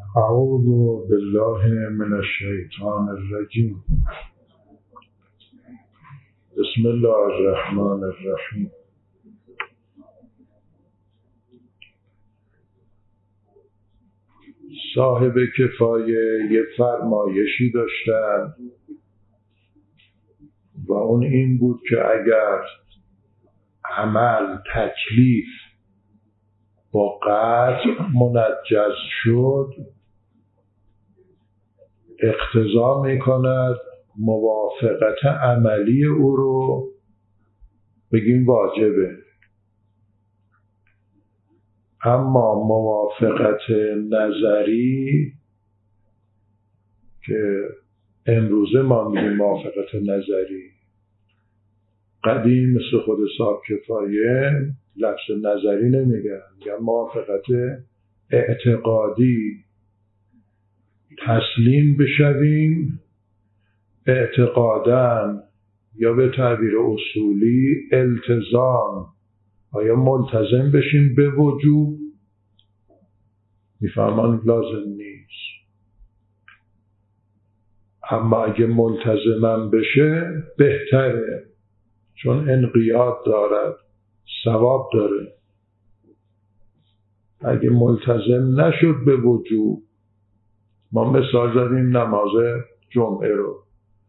اعوذ بالله من الشیطان الرجیم. بسم الله الرحمن الرحیم. صاحب کفایه یه فرمایشی داشتن و اون این بود که اگر عمل تکلیف با قطع منجز شد اقتضا میکند موافقت عملی او رو بگیم واجبه، اما موافقت نظری که امروزه ما میگیم موافقت نظری، قدیم مثل خود صاحب کفایه لفظ نظری نمیگن، میگن موافقت اعتقادی. تسلیم بشویم اعتقاداً یا به تعبیر اصولی التزام، آیا ملتزم بشیم به وجوب؟ میفهمان لازم نیست، اما اگه ملتزمم بشه بهتره، چون انقیاد دارد، ثواب داره. اگه ملتزم نشد به وجوب، ما مثال زدیم نماز جمعه رو،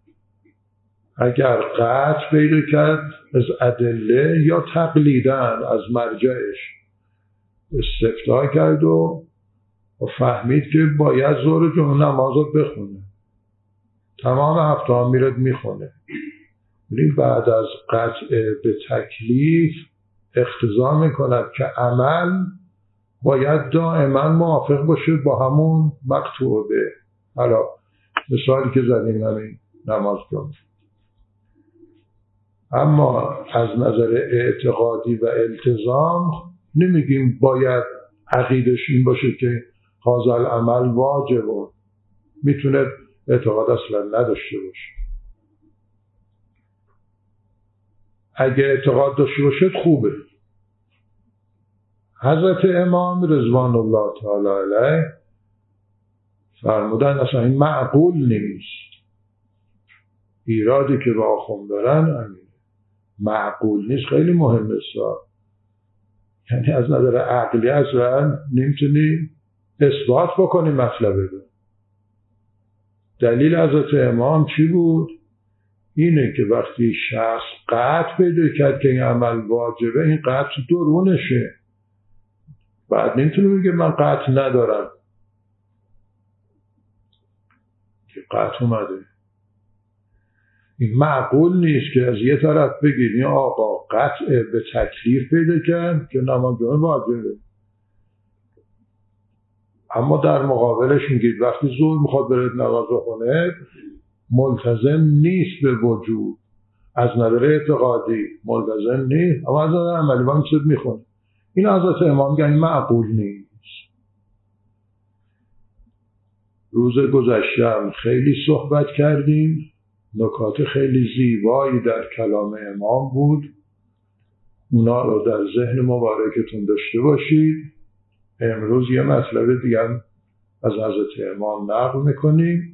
اگر قطع پیدا کرد از ادله یا تقلیداً از مرجعش استفتاء کرد و فهمید که باید ظهر جمعه نماز رو بخونه، تمام هفته ها میرد میخونه، بعد از قطع به تکلیف اقتضا میکند که عمل باید دائما موافق باشه با همون مقطوع به. حالا مثالی که زدیم همین نماز جمعه. اما از نظر اعتقادی و التزام نمیگیم باید عقیدش این باشه که هذا العمل واجبه، میتونه اعتقاد اصلا نداشته باشه. اگه اعتقاد داشته باشه خوبه. حضرت امام رضوان الله تعالی علیه فرمودن اصلا این معقول نیست. ایرادی که با آخوند دارن همین معقول نیست، خیلی مهمه. یعنی از نظر عقلی اصلا نمیتونی اثبات بکنی مطلبه رو. دلیل حضرت امام چی بود؟ اینه که وقتی شخص قطع پیدا کرد که این عمل واجبه، این قطع درونشه، بعد نمیتونه بگه من قطع ندارم که قطع اومده. این معقول نیست که از یه طرف بگید این آقا قطع به تکلیف پیدا کرد که نماز جمعه واجبه، اما در مقابلش میگید وقتی ظهر میخواد بره نماز بخونه ملتزم نیست به وجود، از نظر اعتقادی ملتزم نیست، اما از نظر عملی با میشه میخونه. این حضرت امام میگن معقول نیست. روز گذشته خیلی صحبت کردیم، نکات خیلی زیبایی در کلام امام بود، اونا رو در ذهن مبارکتون داشته باشید. امروز یه مطلب دیگه از حضرت امام نقل میکنیم،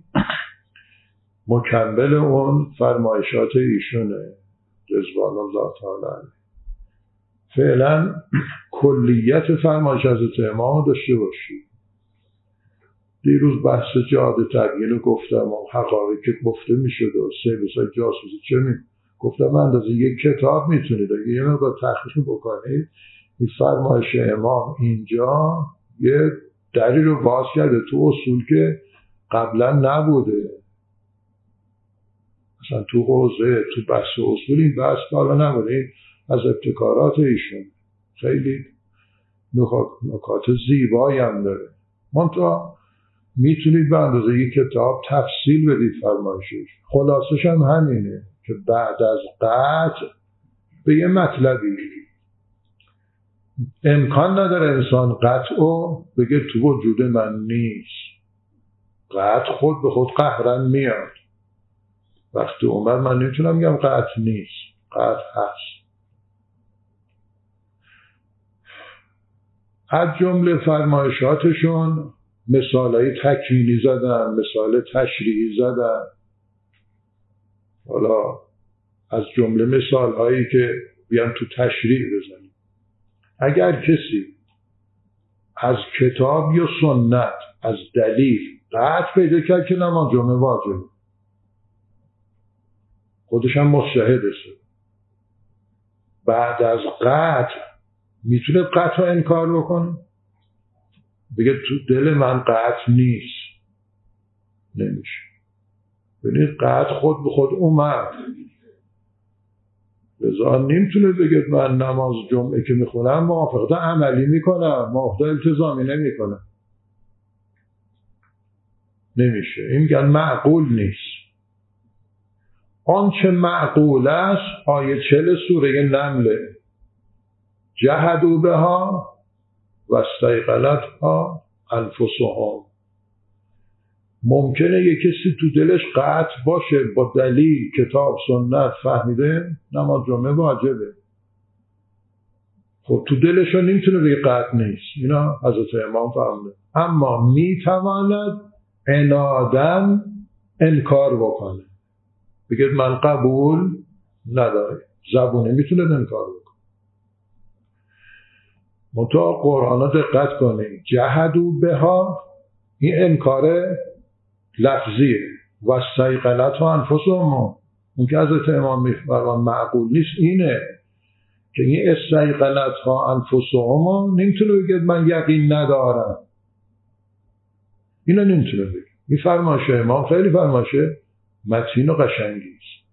مکمل اون فرمایشات ایشونه رضوان الله تعالی علیه. فعلا کلیت فرمایش حضرت امام داشته باشید. دیروز بحث جهاد تبیین رو گفتم و حقایقی که گفته میشد و سرویس‌های جاسوسی چه گفتم اندازه یک کتاب میتونید اگه یه مقدار تحقیق بکنید. این فرمایش امام اینجا یه دری رو باز کرده تو اصول که قبلا نبوده. مثلا تو حوزه تو بحث اصول این بحث حالا نبوده، از ابتکارات ایشون خیلی نکات زیبایی هم داره. منتها میتونید به اندازه یک کتاب تفصیل بدید فرمایشش. خلاصش هم همینه که بعد از قطع به یه مطلبی امکان نداره انسان قطعو بگه تو وجود من نیست. قطع خود به خود قهرن میاد. وقتی اومد من نمیتونم بگم قطع نیست، قطع هست. از جمله فرمایشاتشون مثالهای تکوینی زدن، مثال تشریحی زدن. حالا از جمله مثالهایی که بیان تو تشریح بزنیم، اگر کسی از کتاب یا سنت از دلیل قطع پیدا کرد که نماز جمعه واجبه، خودش هم مجتهدشه، بعد از قطع میتونه قطع رو انکار بکنه؟ بگه تو دل من قطع نیست؟ نمیشه. ببینید قطع خود به خود اومد، لذا نمیتونه بگه من نماز جمعه که میخونم موافقت عملی میکنم، موافقت التزامی نمیکنم. نمیشه. این میگن معقول نیست. آنچه معقول است آیه 40 سوره نمل، جحدوا بها و استیقنتها انفسهم. ممکنه یک کسی تو دلش قطع باشه، با دلیل کتاب سنت فهمیده نماز جمعه واجبه، خب تو دلش رو نمیتونه بگه قطع نیست. اینا حضرت امام فهمده، اما میتواند عناداً انکار بکنه، بگه من قبول ندارم. زبونه میتونه انکار بکنه. منتها قرآن ها دقت کنید، جحدوا بها این انکار لفظیه و استیقنتها انفسهم. اون که حضرت امام میفرمان معقول نیست اینه که این استیقنتها انفسهم نمیتونه بگه من یقین ندارم. اینو نمیتونه بگه. این فرمایش امام خیلی فرمایش متین و قشنگی است.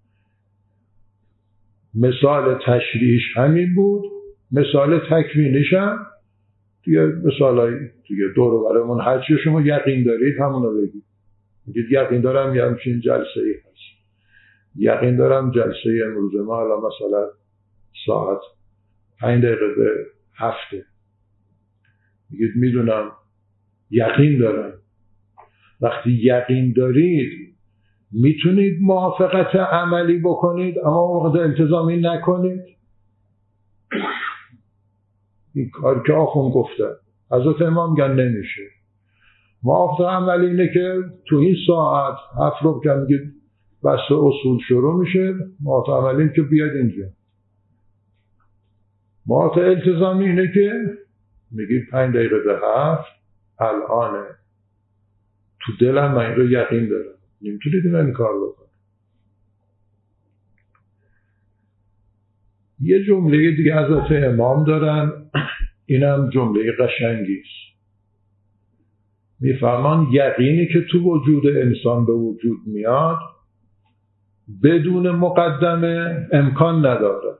مثال تشریحش همین بود، مثال تکوینیش هم دیگه مثالای دیگه دور و برمون هر چی شما یقین دارید همونو بگید. میگید یقین دارم یه همچین جلسه‌ای هست، یقین دارم جلسه امروز ما الان مثلا ساعت 5 دقیقه به 7. میگید میدونم، یقین دارم. وقتی یقین دارید میتونید موافقت عملی بکنید اما موافقت التزامی نکنید. این کار که آخون گفته حضرت امام میگن نمیشه. موافقت عملی اینه که تو این ساعت 7 رو که میگید بس اصول شروع میشه، موافقت عملی اینه که بیاد اینجا. موافقت التزامی اینه که میگید 5 دقیقه به 7 الانه، تو دلم من این رو یقین دارم، نمیتونید این کار بکنید. یه جمله دیگه حضرت امام دارن، اینم جمله قشنگی است. میفرمان یقینی که تو وجود انسان به وجود میاد بدون مقدمه امکان ندارد.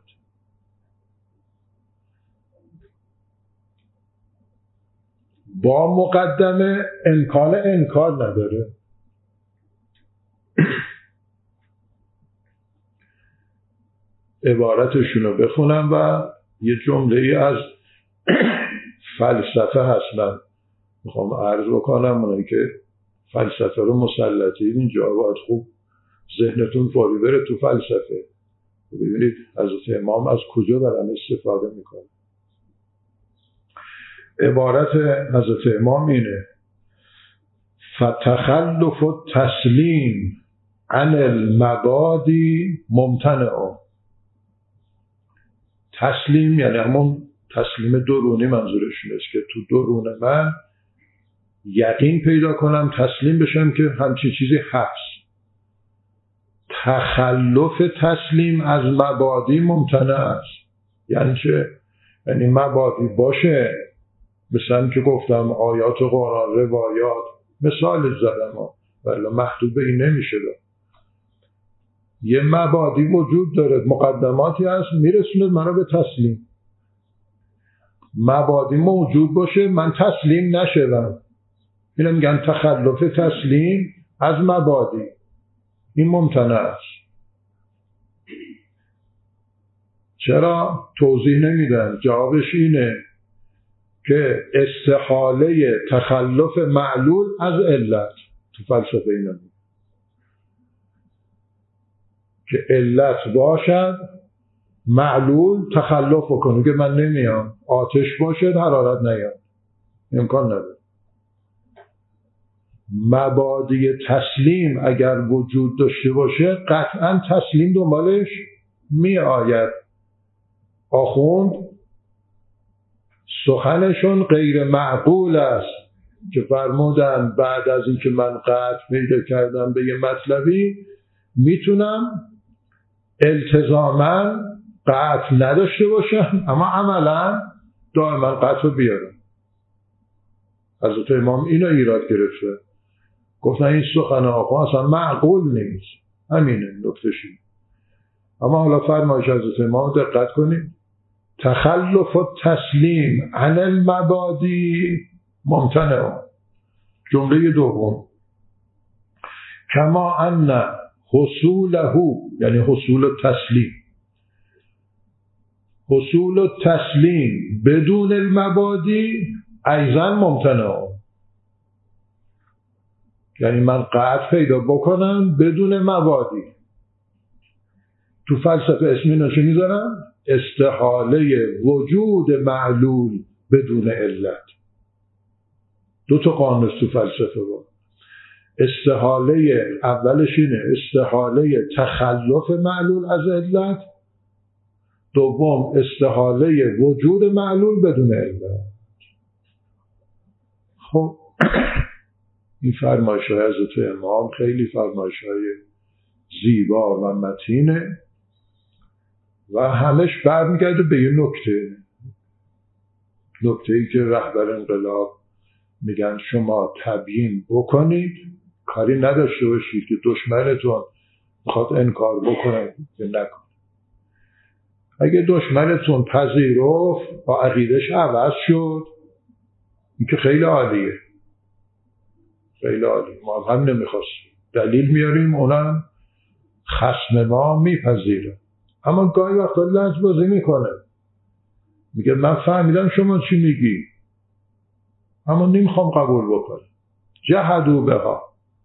با مقدمه امکان انکار نداره. عبارتشون رو بخونم و یه جمله ای از فلسفه هستن میخوام عرض بکنم. اونایی که فلسفه رو مسلطین اینجا باید خوب ذهنتون فوری بره تو فلسفه، ببینید حضرت امام از کجا دارن استفاده میکنه. عبارت حضرت امام اینه: فتخلف التسلیم عن المبادی ممتنع. تسلیم یعنی همون تسلیم درونی منظورشون است که تو درون من یقین پیدا کنم، تسلیم بشم که همچین چیزی هست. تخلف تسلیم از مبادی ممتنع است. یعنی چه؟ یعنی مبادی باشه، مثلا که گفتم آیات قرآن، روایات، مثال زدم ولی محدود به این نمیشه دار. یه مبادی وجود داره، مقدماتی هست میرسونه منو به تسلیم. مبادی موجود باشه من تسلیم نشدم، اینو میگن تخلف تسلیم از مبادی. این ممتنع است. چرا؟ توضیح نمیدن. جوابش اینه که استحاله تخلف معلول از علت تو فلسفه اینا که علت باشد معلول تخلف کنه که من نمیام. آتش باشه حرارت نیام، امکان نداره. مبادی تسلیم اگر وجود داشته باشه قطعا تسلیم دنبالش می آید. آخوند سخنشون غیر معقول است که فرمودن بعد از اینکه من قطع پیدا کردم به یه مطلبی میتونم التزاما قطع نداشته باشم اما عملا دائما قطع بیارم. حضرت امام اینو ایراد گرفته، گفتن این سخن آقا اصلا معقول نیست. همینه نکته‌ش. اما حالا فرمایش حضرت امام دقت کنید، تخلف التسلیم عن المبادی ممتنع. جمله دوم کما ان حصوله، یعنی حصول التسلیم، حصول التسلیم بدون المبادی ایضا ممتنع. یعنی من قطع پیدا بکنم بدون مبادی. تو فلسفه اسمی نشه میذارم استحاله وجود معلول بدون علت. دو تا قانون تو فلسفه بود. استحاله اولش اینه استحاله تخلف معلول از علت، دوم استحاله وجود معلول بدون علت. خب این فرمایش‌های حضرت امام خیلی فرمایش‌های زیبا و متینه و همش برمیگرده به یه نکته‌ای که رهبر انقلاب میگن شما تبیین بکنید، کاری نداشته باشید که دشمنتون میخواد انکار بکنه یا نکنه. اگه دشمنتون پذیرفت و عقیدش عوض شد، این که خیلی عالیه، خیلی عالی. ما هم نمیخواستیم دلیل میاریم، اونم خصم ما میپذیره، اما گاهی وقتا لجبازی میکنه، میگه من فهمیدم شما چی میگی اما نمیخوام قبول بکنم. جحدوا بها،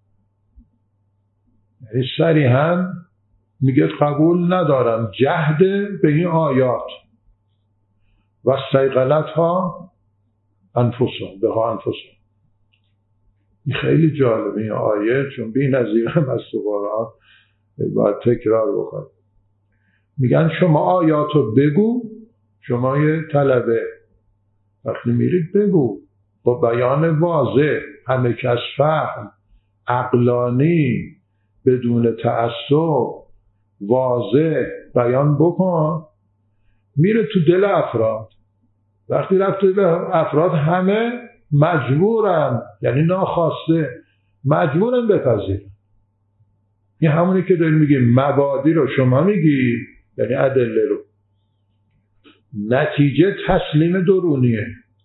یعنی صریحاً میگه قبول ندارم جهد به این آیات و استیقنتها انفسهم بها انفسهم. این خیلی جالبه این آیه، چون بی نظیر هم از تو قرآن باید تکرار بکنم. میگن شما آیاتو بگو، شما یه طلبه وقتی میرید بگو با بیان واضح، همه کس فهم، عقلانی، بدون تعصب، واضح بیان بکن. میره تو دل افراد، وقتی رفت تو دل افراد همه مجبورن، یعنی ناخواسته مجبورن بپذیرن. این همونی که داریم میگیم مبادی رو شما میگی، یعنی ادله رو، نتیجه تسلیم درونیه.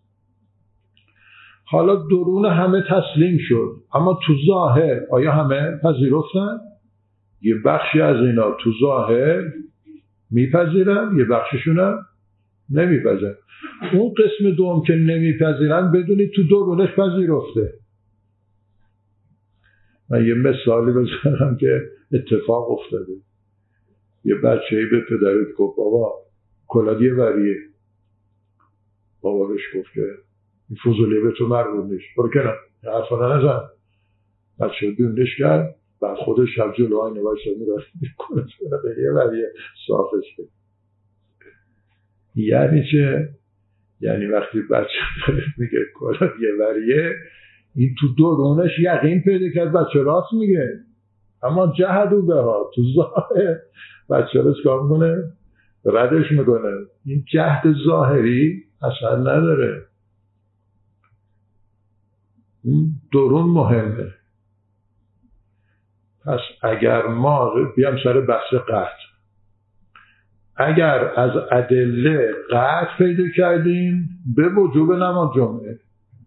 حالا درون همه تسلیم شد، اما تو ظاهر آیا همه پذیرفتن؟ یه بخشی از اینا تو ظاهر میپذیرن، یه بخششون هم نمیپذیرن. اون قسم دوم که نمیپذیرن بدونید تو درونش پذیرفته. من یه مثالی بزنم که اتفاق افتاده. یه بچه‌ای به پدرش گفت بابا کلاد یه وریه. بابا بهش گفت که این فضولیه به تو مربوط نیست، برو کنم حرفا نزن. بچه بیرونش کرد، بعد خودش شب جلو آینه وایساد می‌رفت کلاد یه وریه صافش کرد. یعنی چه؟ یعنی وقتی بچه میگه کلاد یه وریه، این تو درونش یقین پیدا کرد بچه راست میگه، اما جهدوا بها تو ظاهر بچه رو چکار میکنه؟ ردش میکنه. این جهد ظاهری اثر نداره، این درون مهمه. پس اگر ما بیام سر بحث قطع، اگر از ادله قطع پیدا کردیم به وجوب نماز جمعه،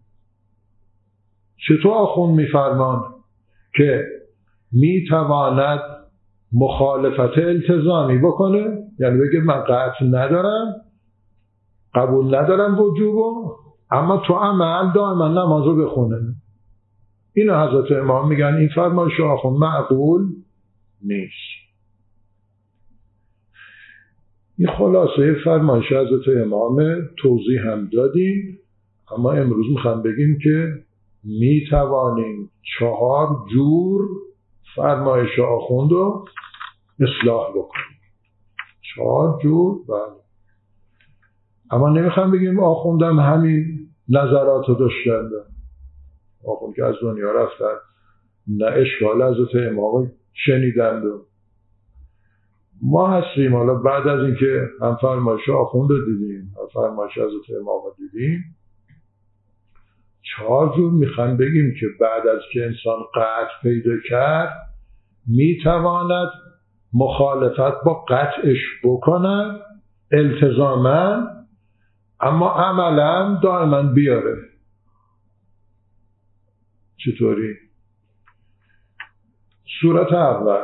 چطور آخوند میفرمان که میتواند مخالفت التزامی بکنه، یعنی بگه من قطع ندارم، قبول ندارم وجوبو، اما تو عمل دائما نمازو بخونه. اینو حضرت امام میگن این فرمایش آخوند معقول نیست. این خلاصه فرمایش حضرت امام، توضیح هم دادیم، اما امروز میخوام بگیم که می توانیم 4 جور فرمایش آخوند رو اصلاح بکنیم. 4 جور. بله. اما نمیخوام بگیم آخوندم همین نظرات رو داشتن، آخوند که از دنیا رفتن نه اشکال حضرت امام شنیدند و ما هستیم. حالا بعد از اینکه هم فرمایش آخوند رو دیدیم هم فرمایش حضرت امام رو دیدیم، 4 جور میخوام بگیم که بعد از که انسان قطع پیدا کرد میتواند مخالفت با قطعش بکند التزاما، اما عملا دائما بیاره. چطوری؟ صورت اول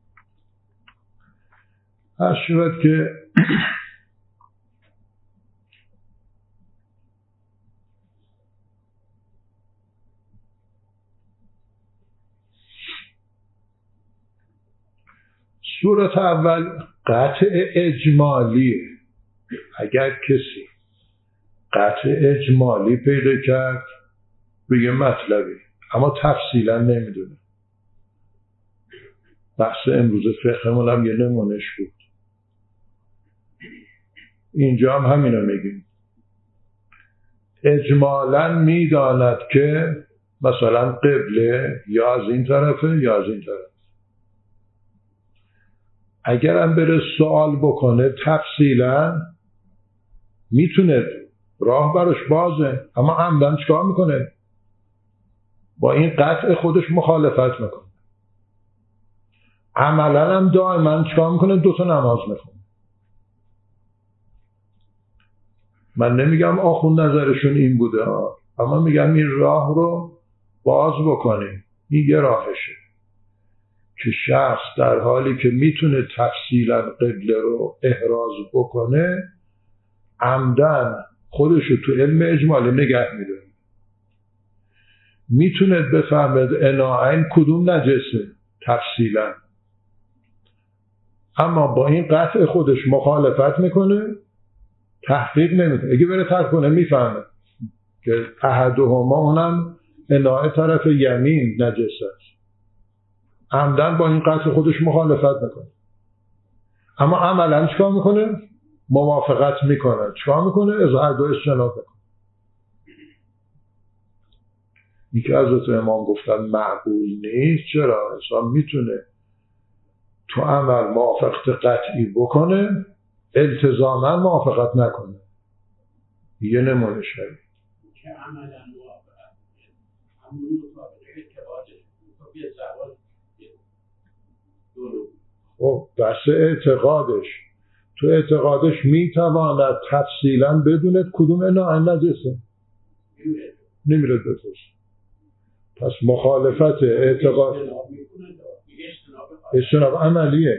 هر شود که صورت اول قطع اجمالیه. اگر کسی قطع اجمالی پیدا کرد بگه مطلبی اما تفصیلا نمیدونه، بحث امروز فقهمون هم یه نمونش بود، اینجا هم همینو میگیم. اجمالا میداند که مثلا قبله یا از این طرفه یا از این طرف. اگرم بره سوال بکنه تفصیلا میتونه، راه براش بازه، اما عمدن چیکار میکنه؟ با این قطع خودش مخالفت میکنه. عملا هم دائما چیکار میکنه؟ 2 تا نماز میخونه. من نمیگم آخوند نظرشون این بوده، اما میگم این راه رو باز بکنیم. این یه راهشه که شخص در حالی که میتونه تفصیلا قبله رو احراز بکنه عمدن خودش رو تو علم اجمالی نگه میداره، میتونه بفهمد اناعین کدوم نجسه تفصیلا، اما با این قطع خودش مخالفت میکنه، تحقیق نمیکنه. اگه بره تحقیق کنه میفهمه که احدهما اونم اناع طرف یمین نجس است، عمدن با این قطع خودش مخالفت میکنه، اما عملا چیکار میکنه؟ موافقت میکنه. چیکار میکنه؟ اظهار دو اجتناب میکنه. این که حضرت امام گفتن معقول نیست. چرا؟ انسان میتونه تو عمل موافقت قطعی بکنه، التزاما موافقت نکنه. یه نمونه شدید که عملا موافقت همون مطابق اعتقادش مطابق زوال دولو. خب بحث اعتقادش، تو اعتقادش میتواند تفصیلا بدوند کدوم انواع نجسه، نمیره بپرس. پس مخالفت اعتقاد اجتناب عملیه،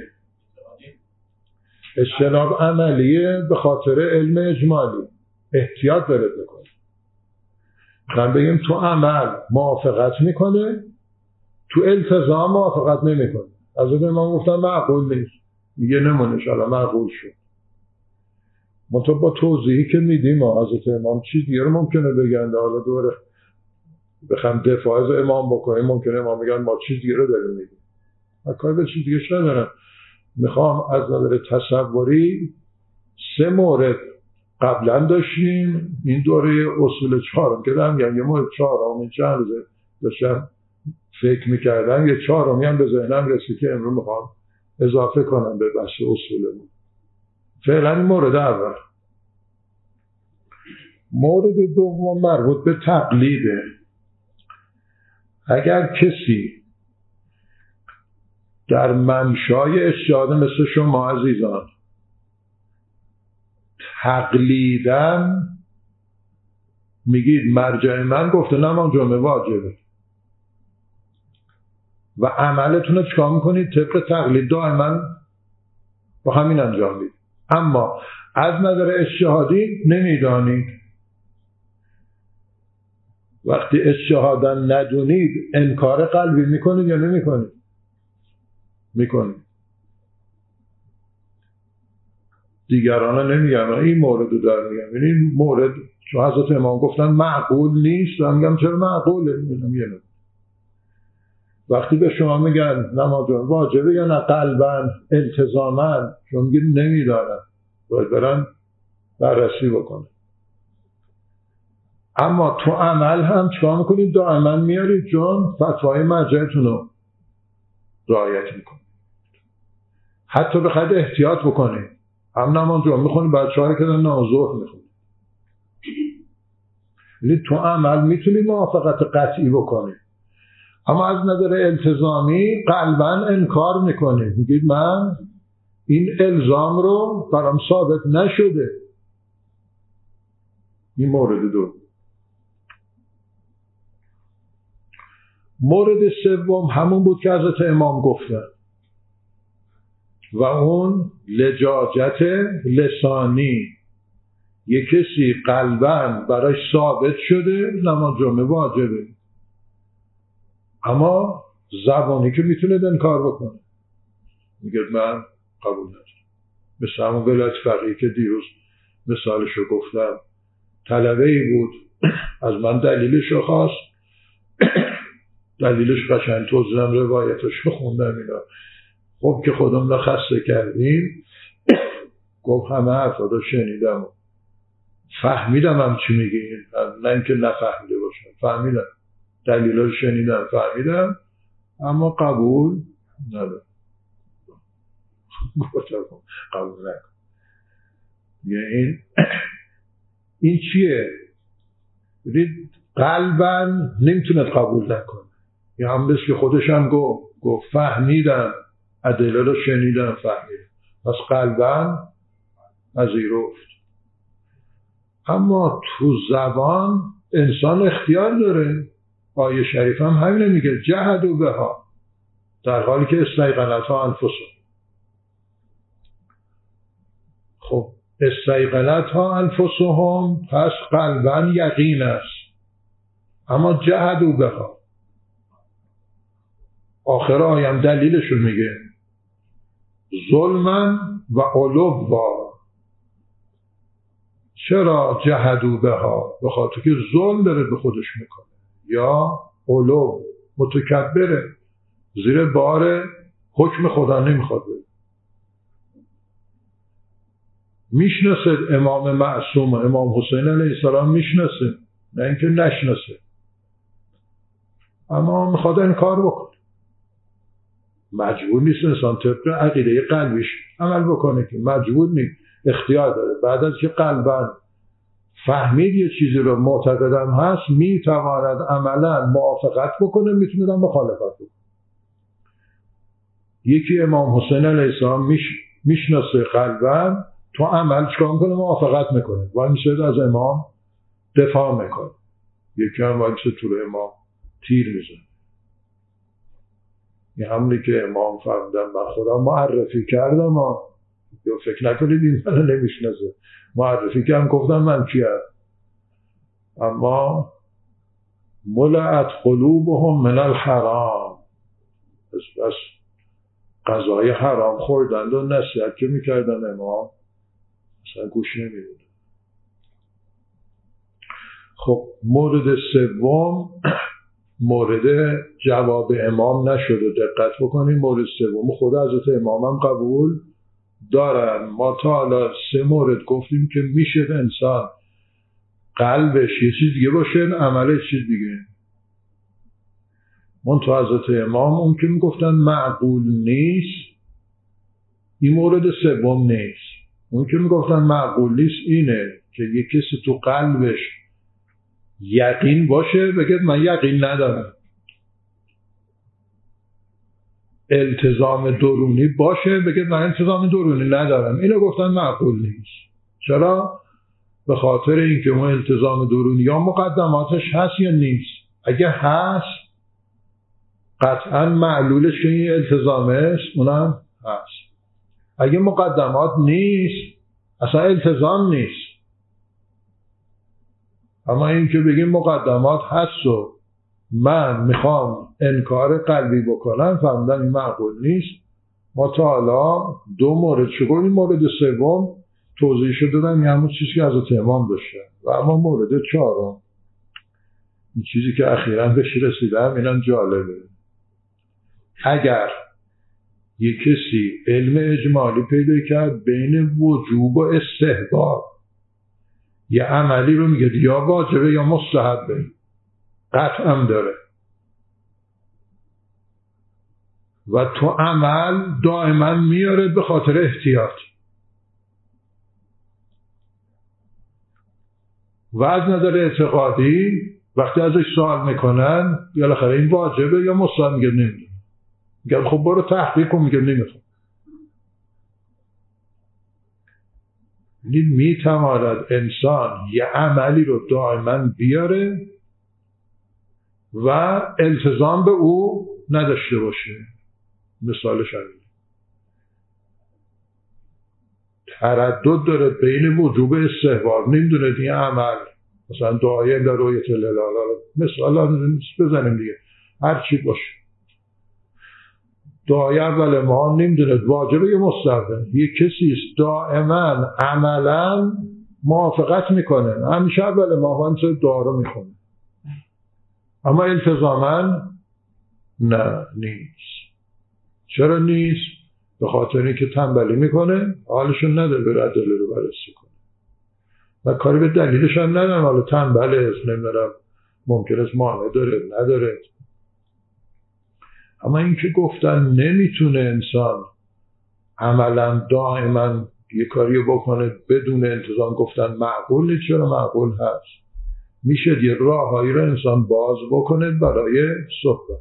اجتناب عملیه به خاطر علم اجمالی، احتیاط داره بکنه. من بگیم تو عمل موافقت میکنه، تو التزام موافقت نمیکنه. از اون من گفتم معقول نیست، میگه نمونه شالا معقول شد. منطقه با توضیحی که میدیم حضرت امام چیز دیگه رو ممکنه بگن، حالا دوره بخوام دفاع از امام بکنیم ممکنه امام میگن ما چیز دیگه رو داریم میگیم. من کار به چیز دیگه ندارم. میخوام از نظر تصوری 3 مورد قبلا داشتیم، این دوره اصول 4 که دارم میگم یه مورد 4 این چند روزه داشتم فکر میکردم، یه 4 هم به ذهنم رسید که امروز میخوام اضافه کنم به بحث اصولمون. فعلا این مورد اول. مورد دوم مربوط به تقلیده. اگر کسی در منشای اجتهاد مثل شما عزیزان تقلیدن میگید مرجع من گفته نماز جمعه واجبه و عملتون رو چکار میکنید؟ طبق تقلید دائما با همین انجام میدید، اما از نظر اجتهادی نمیدانید. وقتی اجتهادن ندونید انکار قلبی میکنید یا نمیکنید؟ میکنید. دیگران نمیگم، این مورد رو دارم میگم. این مورد چون حضرت امام گفتن معقول نیست، و میگم چرا معقوله؟ میگم وقتی به شما میگن نماز واجبه یا نه قلباً التزاماً، شما میگید نمیدارن، باید برن بررسی بکنه. اما تو عمل هم چیکار میکنید؟ دائما میارید چون فتوای مرجعتون رو رعایت میکنید. حتی بخواید احتیاط بکنید، هم نماز رو میخونید، بچه‌ها که نماز ظهر میخونید، یعنی تو عمل میتونید موافقت قطعی بکنید، اما از نظر التزامی قلباً انکار میکنید، میگید من این الزام رو برام ثابت نشده. این مورد دو. مورد سوم همون بود که حضرت امام گفتن و اون لجاجت لسانی. یک کسی قلباً براش ثابت شده نماز جمعه واجبه، اما زبانی که میتونه انکار بکنه، میگه من قبول ندارم. مثل همون ولایت فقیه که دیروز مثالشو گفتم، طلبه ای بود از من دلیلشو خواست، دلیلش قشنگ توضیحم، روایتش خوندم اینا. خب که خودم را خسته کردیم، گفت همه حرفا رو شنیدم، فهمیدم هم چی میگین، نه اینکه نفهمیده باشم، فهمیدم دلیلا رو شنیدم، فهمیدم، اما قبول ندارم. قبول نکن. یعنی این چیه؟ قلباً نمیتونه قبول نکنه. یا هم بس که خودش هم گفت فهمیدم، ادله رو شنیدم، فهمیدم، پس قلباً پذیرفت. اما تو زبان انسان اختیار داره. آیه شریف هم همینه میگه جهدوا بها، در حالی که استیقنتها انفسهم. خب استیقنتها انفسهم پس قلباً یقین است، اما جهدوا بها آخر آیم دلیلشو میگه ظلماً و علوا. چرا جهدوا بها؟ به خاطر که ظلم داره به خودش میکنه، یا علو، متکبره، زیر بار حکم خدا نمیخواد بره. میشناسه امام معصوم، امام حسین علیه السلام میشناسه، نه اینکه نشناسه، اما میخواد انکار بکنه. مجبور نیست انسان طبق عقیده قلبیش عمل بکنه، که مجبور نیست، اختیار داره. بعد از که قلباً فهمید یه چیزی رو معتقدم هست، میتواند عملا موافقت بکنه، میتونه مخالفت بکنه. یکی امام حسین علیه السلام میشناسه قلباً، تو عمل چکار میکنه؟ موافقت میکنه، وای میشه از امام دفاع میکنه. یکی هم وای میشه طول امام تیر میزنه. این همونی که امام فرمودن من خودم معرفی کردم، یا فکر نکنید این منو نمیشناسه، معرفی کردم، گفتم من کیم، اما ملأت قلوبهم من الحرام، بس غذای حرام خوردند و نصیحت که میکردن امام اصلا گوش نمیدونن. خب مورد سوم مورد جواب امام نشده، دقت بکنید. مورد سوم خود حضرت امام هم قبول دارن. ما تا حالا 3 مورد گفتیم که میشه انسان قلبش یه چیز دیگه باشه، عملش چیز دیگه. من تو حضرت امام اون که میگفتن معقول نیست، این مورد سوم نیست. اون که میگفتن معقول نیست اینه که یه کسی تو قلبش یقین باشه بگه من یقین ندارم، التزام درونی باشه بگه من التزام درونی ندارم، اینو گفتن معقول نیست. چرا؟ به خاطر اینکه اون التزام درونی یا مقدماتش هست یا نیست. اگه هست قطعا معلولش که این التزامش اونم هست. اگه مقدمات نیست اصلا التزام نیست. اما این که بگیم مقدمات هست و من میخوام انکار قلبی بکنم، فهمیدم این معقول نیست. ما تا حالا 2 مورد شکر. این مورد سوم توضیحش دادم، همون چیزی که حضرت امام داشتن. و اما مورد چهارم، این چیزی که اخیراً بهش رسیدم، اینم جالبه. اگر یک کسی علم اجمالی پیدا کرد بین وجوب و استحباب، یه عملی رو میگه یا واجبه یا مستحبه، قطعا داره، و تو عمل دائما میاره به خاطر احتیاط، و از نظر اعتقادی وقتی ازش سوال میکنن بالاخره این واجبه یا مستحب، میگه نمیدونم. میگه خب برو تحقیق کن، میگه نمیخوام. میتواند انسان یه عملی رو دائما بیاره و التزام به او نداشته باشه. مثالش همین، تردد داره بین وجوب استحباب، نمیدونه این عمل مثلا دعای در رویت الهلال، مثلا بزنیم دیگه، هر چی باشه، دعای اول ما نمیدونه واجبه یا مستحبه. یک کسی است دائما عملا موافقت میکنه، همیشه اول ما همینطور دعا رو میخونه، اما التزاما نه، نیست. چرا نیست؟ به خاطر اینکه تنبلی میکنه، حالشون نداره بره ادله رو بررسی کنه و کاری به دلیلش هم ندارم. حالا تنبله، نمیدونم ممکن است مانع داره نداره. اما اینکه گفتن نمیتونه انسان عملا دائما یه کاری بکنه بدون انتظام، گفتن معقول نیست. چرا معقول هست؟ میشه یه راههایی رو انسان باز بکنه برای صحبت.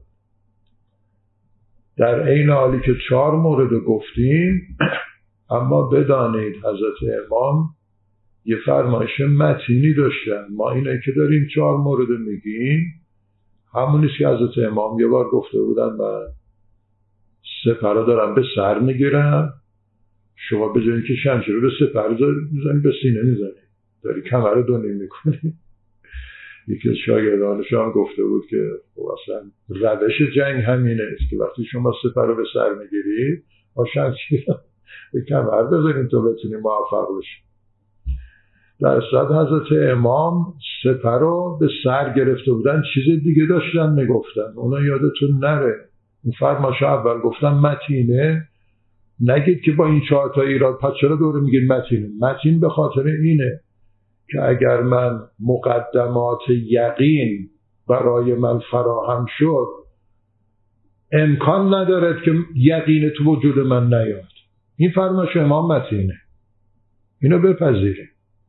در عین حالی که 4 مورد گفتیم، اما بدانید حضرت امام یه فرمایش متینی داشتن. ما اینه که داریم 4 مورد میگیم، همونیست که حضرت امام یه بار گفته بودن من سپر دارم به سر میگیرم، شما به جای اینکه شمشیر رو به سپر میزنی به سینه میزنی، داری کمر رو دونیم میکنی. یکی از شاگردانش هم گفته بود که اصلا روش جنگ همینه است که وقتی شما سپر رو به سر میگیری با شمشیر به کمر بزنید تا بتونی موفق بشی. در صورت حضرت امام سپر رو به سر گرفته بودن، چیز دیگه داشتن میگفتن، اونا یادتون نره. اون فرمایش اول گفتم متینه، نگید که با این 4 تا ایراد پس چرا دوره میگید متینه. متین به خاطر اینه که اگر من مقدمات یقین برای من فراهم شد، امکان ندارد که یقین تو وجود من نیاد. این فرمایش امام متینه، اینو بپذیرید.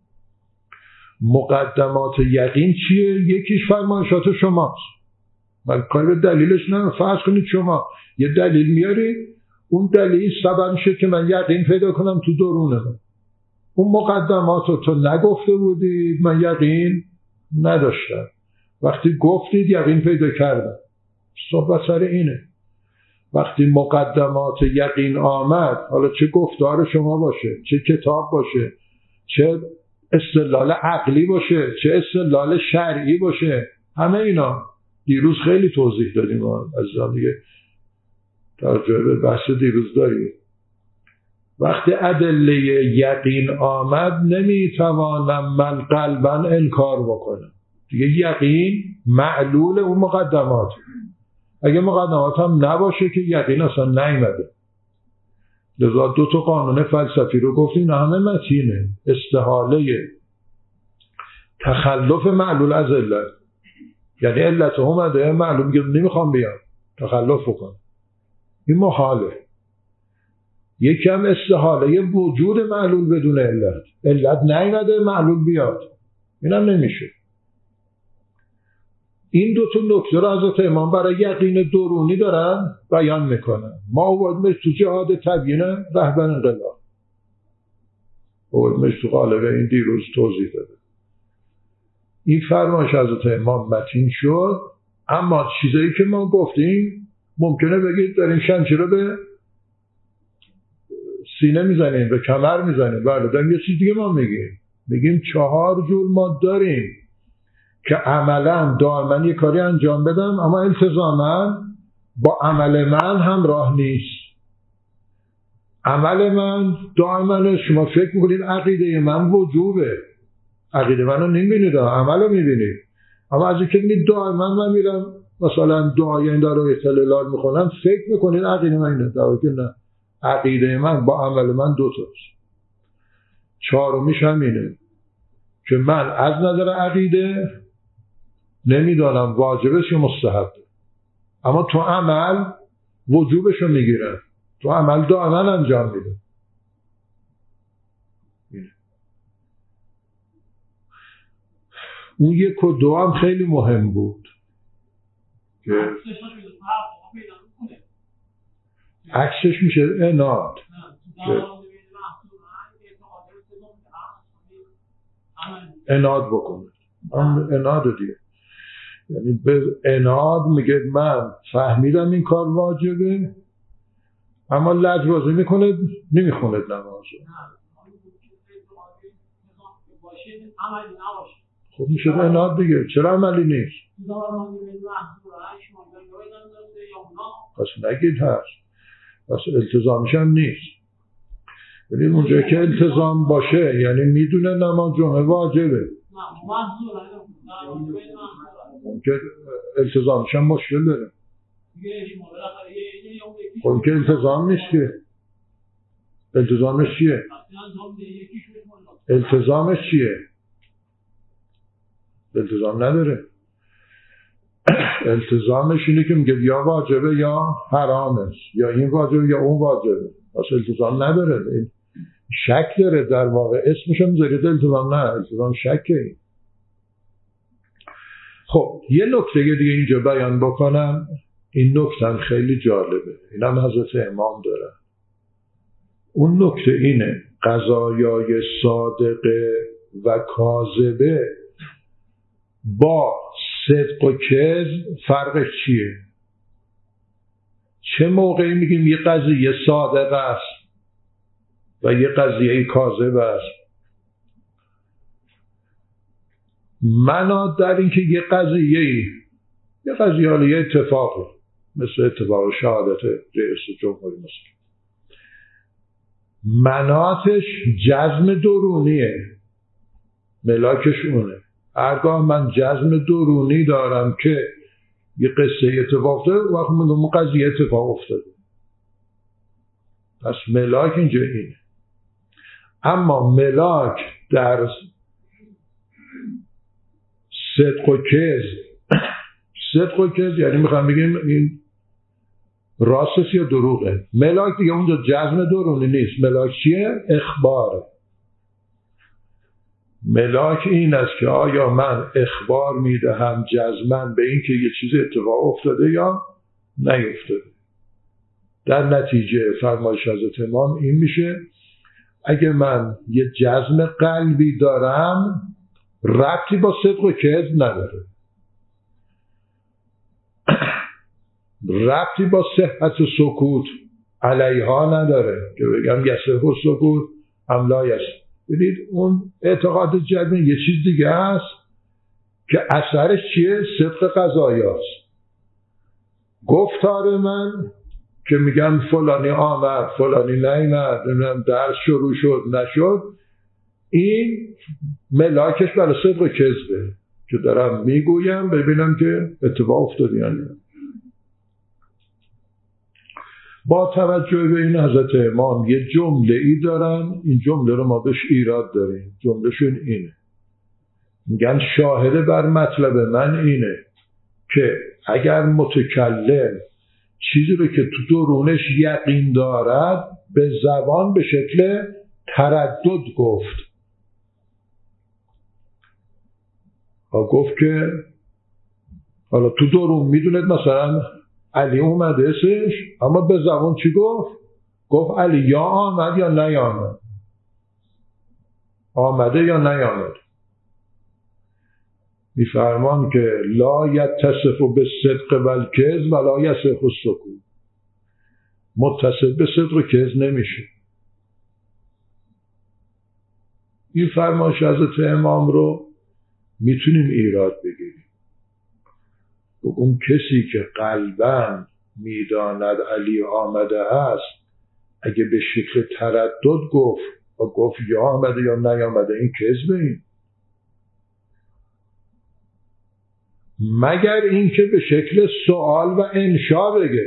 مقدمات یقین چیه؟ یکیش فرمایشات شماست، من کاری به دلیلش ندارم. فرض کنید شما یه دلیل میاری، اون دلیل سبب میشه که من یقین پیدا کنم تو درون من. اون مقدمات رو تو نگفته بودید، من یقین نداشتم، وقتی گفتید یقین پیدا کردم. صحبت سر اینه. وقتی مقدمات یقین آمد، حالا چه گفتار شما باشه، چه کتاب باشه، چه استدلال عقلی باشه، چه استدلال شرعی باشه، همه اینا دیروز خیلی توضیح دادیم عزیزان دیگه، توجه به بحث دیروز داریم. وقتی ادله یقین آمد نمیتوانم من قلبا انکار بکنم دیگه. یقین معلول اون مقدمات، اگه مقدمات هم نباشه که یقین اصلا نیامده. لذا 2 تا قانون فلسفی رو گفتیم، همه متینه. استحاله تخلف معلول از علت، یعنی علت اومده معلوم میگه نمیخوام بیام تخلف بکنم، این محاله. یکی هم استحاله وجود معلول بدون علت، علت نیامده معلول بیاد، اینم نمیشه. این 2 تا نکته رو حضرت امام برای یقین درونی دارن بیان میکنن. ما اومدیم تو جهاد تبیین رهبر انقلاب، اومدیم تو قالب این دیروز توضیح داده. این فرمایش حضرت امام متین شد، اما چیزایی که ما گفتیم ممکنه بگید داریم شمشیر رو به سینه میزنیم، به کمر میزنیم، بله داریم یه چیز دیگه ما میگیم 4 جور ما داریم که عملا دائما یه کاری انجام بدم اما التزاما با عمل من همراه نیست. عمل من دائما شما فکر میکنید عقیده من وجوبه، عقیده من رو نمیبینید، عمل رو میبینید. اما از اینکه میبینید دائما من میرم مثلا دعای این داره احتلال میخونم فکر میکنید عقیده من اینه، در حالی که نه، عقیده من با عمل من دو تاست. چهارمیش هم اینه که من از نظر عقیده نمیدانم واجبش یا مستحبه، اما تو عمل وجوبشو میگیرن، تو عمل دائما انجام میده. اون 1 و 2 هم خیلی مهم بود که عکسش میشه اناد، اناد بکنه، اناد دیگه، یعنی به اناد میگه من فهمیدم این کار واجبه اما لجبازی میکنه نمیخونه نمازو. خب میشه اناد دیگه، چرا عملی نیست؟ پس نگید هست، پس التزامش هم نیست. یعنی اونجا که التزام باشه یعنی میدونه نماز جمعه واجبه، ممکن التزامش هم مشکل داره. خب که التزام نیست که، التزامش چیه؟ التزامش چیه؟ التزام نداره. التزامش اینه که میگه یا واجبه یا حرامه، یا این واجبه یا اون واجبه، پس التزام نداره. این شک داره، در واقع اسمش هم زرید التزام، نه التزام شکه. این خب یه نکته دیگه اینجا بیان بکنم، این نکته خیلی جالبه، اینم حضرت امام داره. اون نکته اینه قضایای صادقه و کاذبه با صدق و کذب فرقش چیه؟ چه موقعی میگیم یه قضیه صادق است و یه قضیه کاذب است؟ معنا در این که یه قضیه حالا یه اتفاقی مثل اتفاق شهادت رئیس جمهوری مثلا، مناتش جزم درونیه، ملاکش اونه. هرگاه من جزم درونی دارم که یه قصه اتفاق افتاده، وقت میگم قضیه اتفاق افتاده، پس ملاک اینجا اینه. اما ملاک در صدق و کذب، صدق و کذب یعنی میخوام بگیم این راستش یا دروغه. ملاک دیگه اونجا جزم درونی نیست. ملاک چیه؟ اخباره. ملاک این است که آیا من اخبار میدهم جزمن به این که یه چیز اتفاق افتاده یا نیفتاده. در نتیجه فرمایش حضرت امام این میشه اگه من یه جزم قلبی دارم ربطی با صدق و کذب نداره، ربطی با صحت سکوت علیها نداره که بگم یصح السکوت ام لا یصح. ببینید اون اعتقاد جزمی یه چیز دیگه است که اثرش چیه؟ صدق قضایاست. گفتار من که میگم فلانی آمد فلانی نیامد، نمیدونم درس شروع شد نشد، این ملاکش برای صدق و کذبه که دارم میگویم ببینم که اتفاق افتاد یا نه. با توجه به این حضرت امام یه جمله ای دارن، این جمله رو ما بهش ایراد داریم. جملهشون اینه، میگن شاهد بر مطلب من اینه که اگر متکلم چیزی رو که تو درونش یقین دارد به زبان به شکل تردد گفت، گفت که حالا تو درون میدونید مثلا علی اومده اسمش، اما به زبان چی گفت؟ گفت علی یا آمد یا نیامد، آمده یا نیامد. میفرمان که لا یتصف بالصدق والکذب ولا یصح السکوت، متصف به صدق و کذب نمیشه. این فرمایش حضرت امام رو میتونیم ایراد بگیریم. اون کسی که قلباً میداند علی آمده است اگه به شکل تردد گفت یا آمده یا نیامده، این کذبه. این مگر اینکه به شکل سوال و انشا بگه.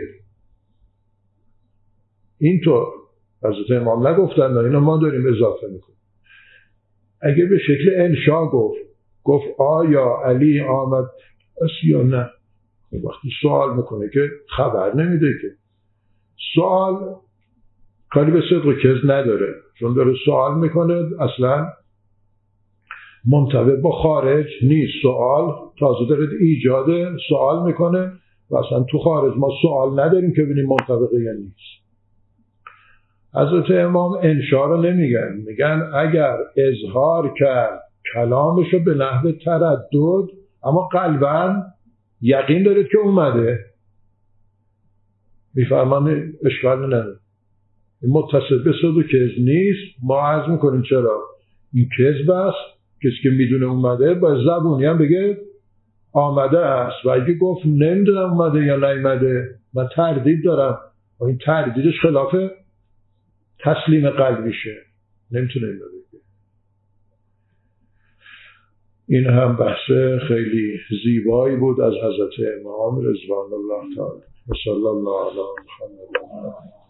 اینطور حضرت امام نگفتن، اینو ما داریم اضافه میکنیم. اگه به شکل انشا گفت آیا علی آمد یا نه، وقتی سوال میکنه که خبر نمیده، که سوال کاری به صدق و کذب نداره، چون داره سوال میکنه، اصلا منطبق با خارج نیست. سوال تازه داره ایجاد سوال میکنه و اصلا تو خارج ما سوال نداریم که ببینیم منطبقه یا نیست. حضرت امام انشا رو نمیگن، میگن اگر اظهار کرد کلامشو به نحو تردد اما قلباً یقین دارید که اومده، میفرمان اشکال نداره، این متصل به صدق و کذب نیست. ما عرض میکنیم چرا این کذب است، کسی که میدونه اومده با زبونی هم بگه آمده است، و اگه گفت نمیدونم اومده یا نیامده، من تردید دارم، و این تردیدش خلاف تسلیم قلبیشه، نمیتونه این رو بگه. این هم بحث خیلی زیبایی بود از حضرت امام رضوان الله تعالی. و صلی الله علی محمد.